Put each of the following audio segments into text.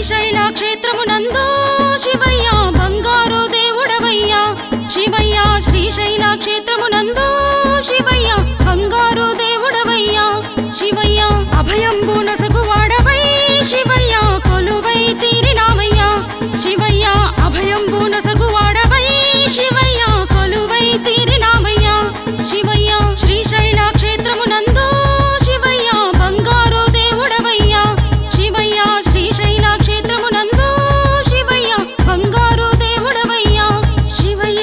శ్రీశైల క్షేత్రమునందు శివయ్య బంగారు దేవుడవయ్యా శివయ్య శ్రీశైల క్షేత్రమునందు శివయ్య బంగారు దేవుడవయ్యా శివయ్య అభయంబు నసగువాడవై శివయ్య కొలువై తీరినావయ్యా శివయ్య అభయంబు నసగువాడవై శివయ్య కొలువై తీరినావయ్యా శివయ్య శ్రీశైల క్షేత్రమునందు శివయ్య బంగారు దేవుడవయ్యా శివయ్య శ్రీశైల క్షేత్రమునందు శివయ్య బంగారు దేవుడవయ్యా శివయ్య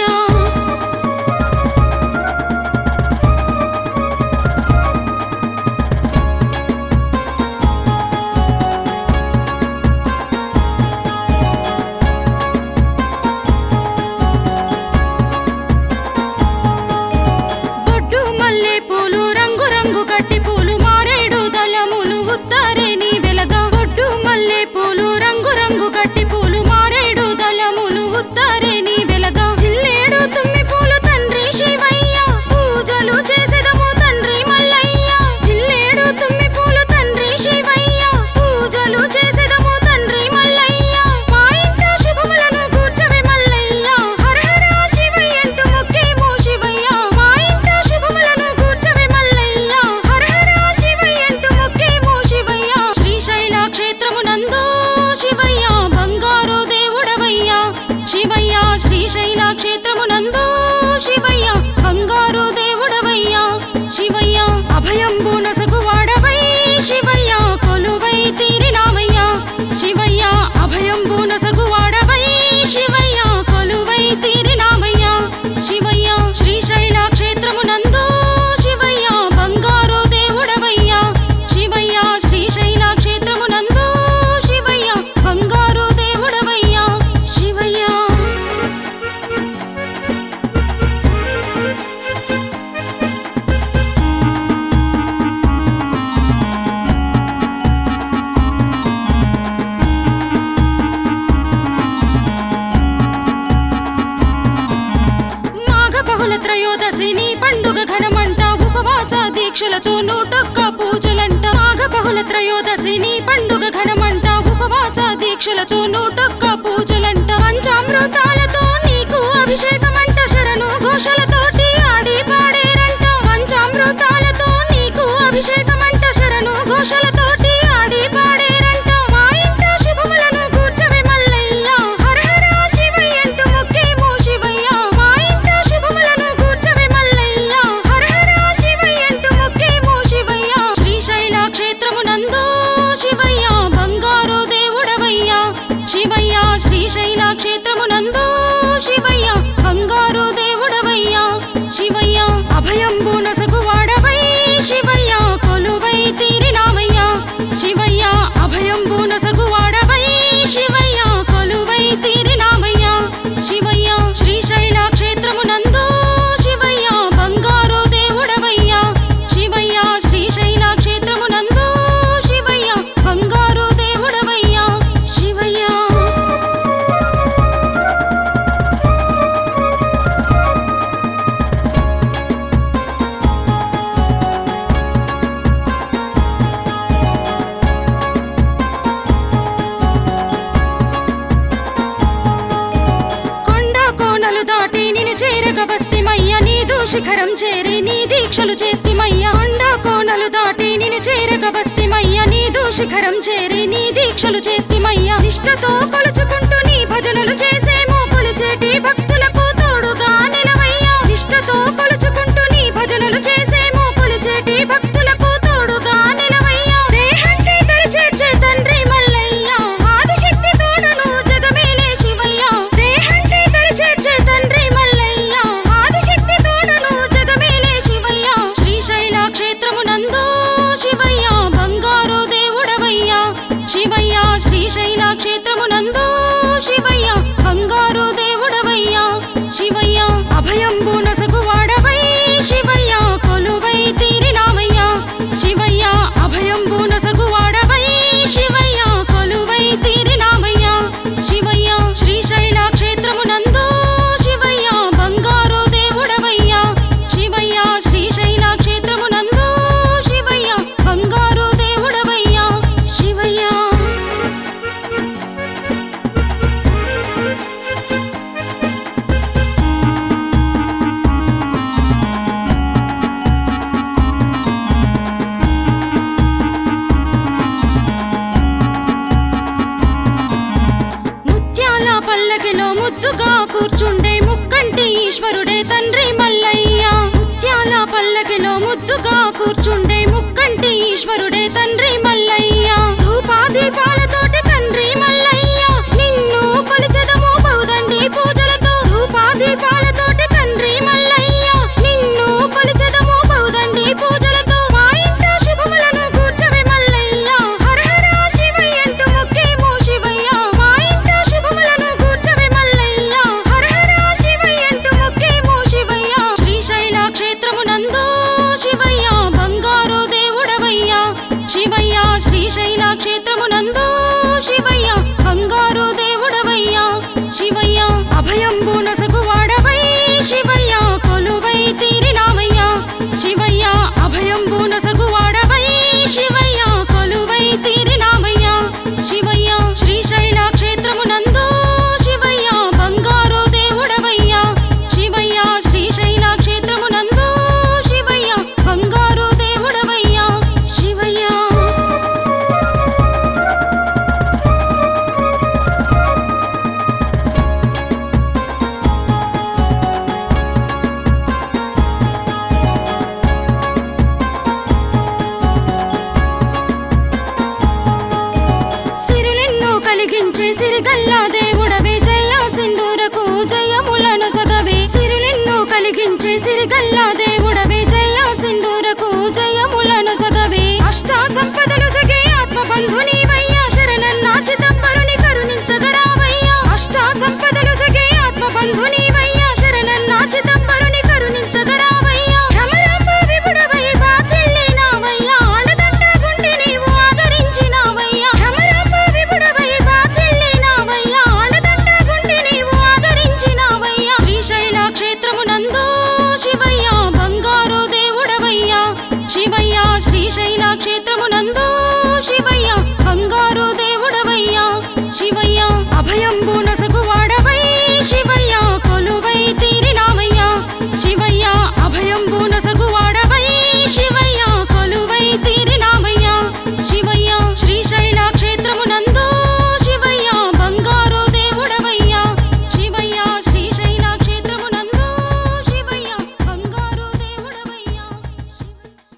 బొడ్డు మల్లె పూలు రంగు రంగు గట్టి పూలు మారేడు దళములు ఉత్తరే నీ వెలగా బొడ్డు మల్లె పూలు రంగు రంగు గట్టి పూలు మారేడు దళములు ఉత్తరే నీ వెలగా జిల్లేడు తుమ్మి పూలు తండ్రి శివయ్య పూజలు చేసెదము తండ్రి మల్లయ్య జిల్లేడు తుమ్మి పూలు తండ్రి శివయ్య పూజలు చేసెదము తండ్రి మల్లయ్య మా ఇంట శుభములను కూర్చవే మల్లయ్య హర హర శివయ్యంటూ మొక్కేమో శివయ్య మా ఇంట శుభములను కూర్చవే మల్లయ్య హర హర శివయ్యంటూ మొక్కేమో శివయ్య శ్రీశైల క్షేత్రమునందు శివయ్య బంగారు దేవుడవయ్యా శివయ్య శ్రీశైల క్షేత్రమునందు శివయ్య బంగారు దేవుడవయ్యా శివయ్య అభయంబు నసగువాడవై శివయ్య కొలువై తీరినావయ్యా శివయ్య అభయంబు నసగువాడవై శివయ్య కొలువై తీరినావయ్యా శివయ్య శ్రీశైల క్షేత్రమునందు శివయ్య బంగారు దేవుడవయ్యా శివయ్య శ్రీశైల క్షేత్రమునందు శివయ్య బంగారు దేవుడవయ్యా శివయ్య మాఘ బహుళ త్రయోదశి నీ పండుగ ఘనమంట ఉపవాస దీక్షలతో 101 పూజలంట మాఘ బహుళ త్రయోదశి నీ పండుగ ఘనమంట ఉపవాస దీక్షలతో 101 పూజలంట పంచామృతాలతో నీకు అభిషేకమంట శరణు ఘోషలతోటి ఆడి పాడేరంట పంచామృతాలతో నీకు అభిషేకమంట శరణు ఘోషలతోటి ఆడి పాడేరంట మా ఇంట శుభములను కూర్చవే మల్లయ్య హర హర శివయ్యంటూ మొక్కేమో శివయ్య మా ఇంట శుభములను కూర్చవే మల్లయ్య హర హర శివయ్యంటూ మొక్కేమో శివయ్య శ్రీశైల క్షేత్రమునందు శివయ్య బంగారు దేవుడవయ్యా శివయ్య శ్రీశైల క్షేత్రమునందు శివయ్య బంగారు దేవుడవయ్యా శివయ్య అభయంబు నసగువాడవై శివయ్య కొలువై తీరినావయ్యా శివయ్య అభయంబు నసగువాడవై శివయ్య కొలువై తీరినావయ్యా శివయ్య శ్రీశైల క్షేత్రమునందు శివయ్య బంగారు దేవుడవయ్యా శివయ్య శ్రీశైల క్షేత్రమునందు శివయ్య బంగారు దేవుడవయ్యా శివయ్య కొండ కోనలు దాటి నిన్ను చేరగ వస్తిమయ్య నీదు శిఖరం చేరి నీ దీక్షలు చేస్తిమయ్య కొండ కోనలు దాటి నిన్ను చేరగ వస్తిమయ్య నీదు శిఖరం చేరి నీ దీక్షలు చేస్తిమయ్య నిష్టతో కొలుచుకుంటూ నీ భజనలు చేసేమో కొలిచేటి భక్తులకు తోడుగా నిలవయ్యా నిష్టతో కొలుచుకుంటూ నీ భజనలు చేసేమో కొలిచేటి భక్తులకు తోడుగా నిలవయ్యా దేహంటే దరిచేర్చే తండ్రి మల్లయ్య ఆదిశక్తి తోడను జగమేలే శివయ్య దేహంటే దరిచేర్చే తండ్రి మల్లయ్య ఆదిశక్తి తోడను జగమేలే శివయ్య శ్రీశైల క్షేత్రమునందు శివయ్య బంగారు దేవుడవయ్యా శివయ్య శ్రీశైల క్షేత్రమునందు కూర్చుండే ముక్కంటి ఈశ్వరుడే